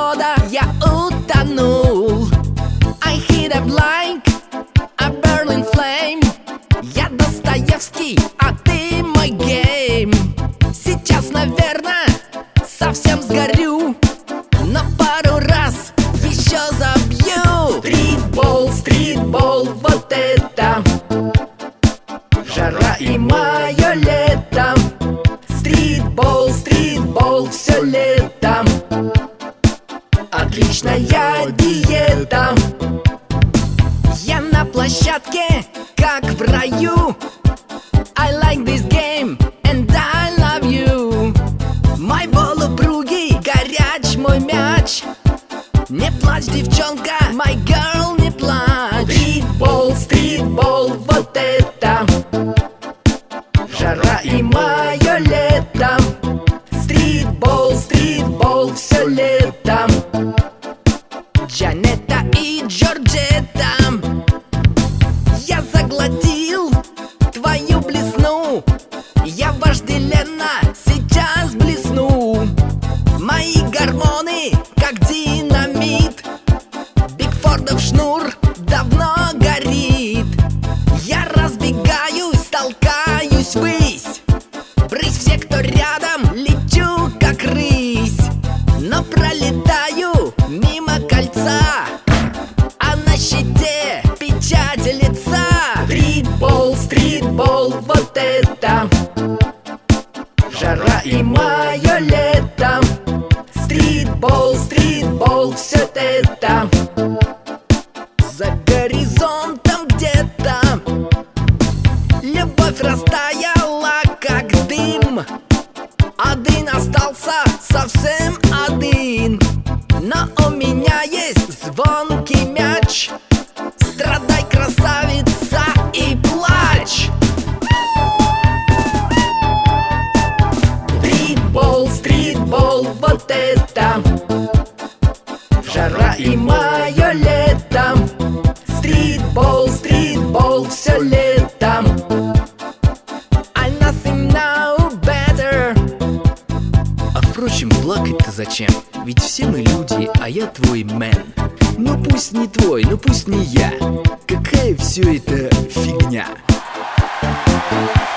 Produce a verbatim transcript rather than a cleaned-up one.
кислорода я утонул. I hit a blank, a burning flame. Я Достоевский, а ты мой гейм. Сейчас, наверное, совсем сгорю, но пару раз еще забью. Стритбол, стритбол, вот это жара и мое лето. Стритбол, стритбол, все лето. Отличная диета. Я на площадке, как в раю. I like this game and I love you. Мой полупругий, горяч мой мяч. Не плачь, девчонка, my girl, не плачь. Стритбол, стритбол, вот это жара и мое лето. Стритбол, стритбол, все лето. Джанетта и Джорджетта. Я заглотил твою блесну. Я вожделенно сейчас блесну. Мои гормоны, как динамит. Бигфордов шнур давно горит. Я разбегаюсь, толкаюсь ввысь. Брысь все, кто рядом, лечу как рысь. Но пролетаю мимо кольца, а на щите печать лица. Стритбол, стритбол, вот это жара и мое лето. Стритбол, стритбол, все это за горизонтом где-то. Любовь растаяла, как дым. Один остался совсем один. Но у меня есть звонкий мяч. Страдай, красавица, и плачь. Стритбол, стритбол, вот это жара и мое лето. Стритбол, стритбол, все лето. I nothing know better. А впрочем, плакать-то зачем? Ведь все мы люди, а я твой мэн. Ну пусть не твой, ну пусть не я. Какая все это фигня.